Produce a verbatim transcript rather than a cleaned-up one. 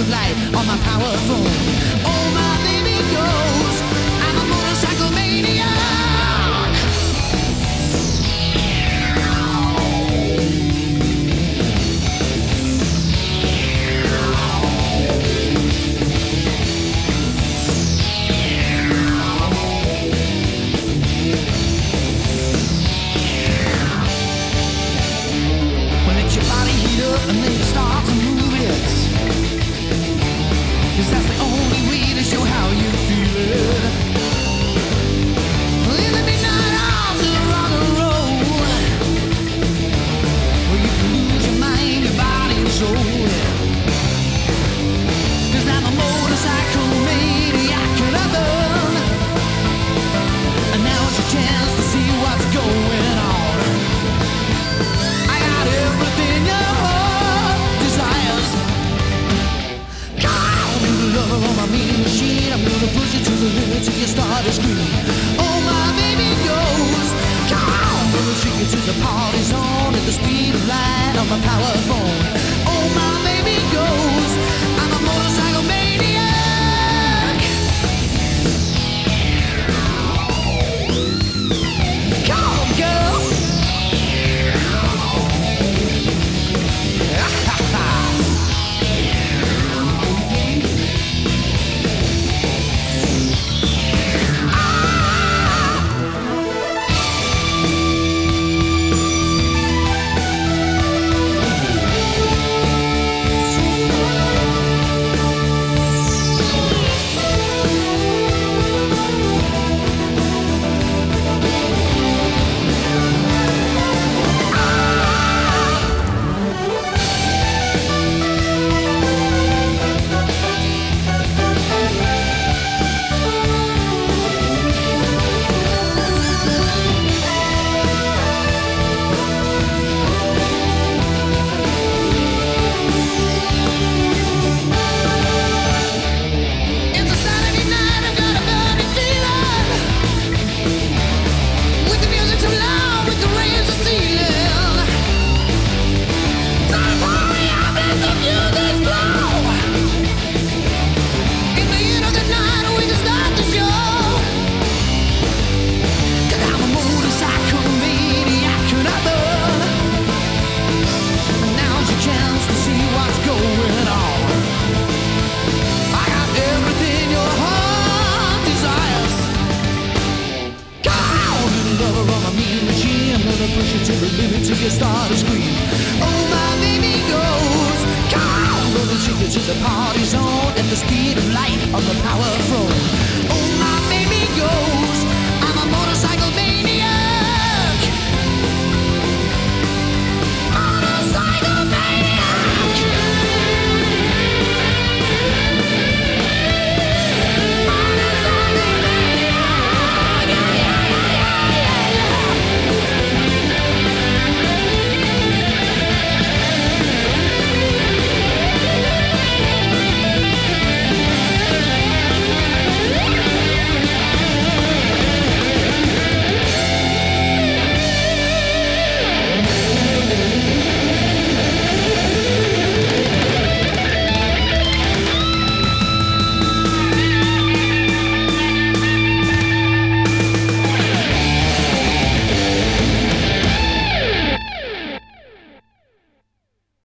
of light on my power phone. Oh, my baby goes, I'm a motorcycle maniac. And then you start to move it, 'cause that's the only way to show how you feel it. In the midnight hours of rock and roll, where you can lose your mind, your body and soul. 'Cause I'm a motorcycle maniac and I burn. And now's your chance to see what's going on. I got everything you on my mean machine, I'm gonna push you to the limit till you start to scream. Oh, my baby goes, come on, I'm gonna take you to the party zone at the speed of light on my power phone. Oh, my baby goes, I'm a motorcycle maniac. Come on, girl. Push you to the limit till you start to scream. Oh, my baby goes, come on, gonna take you to the party zone at the speed of light on the power phone. Oh, my baby goes,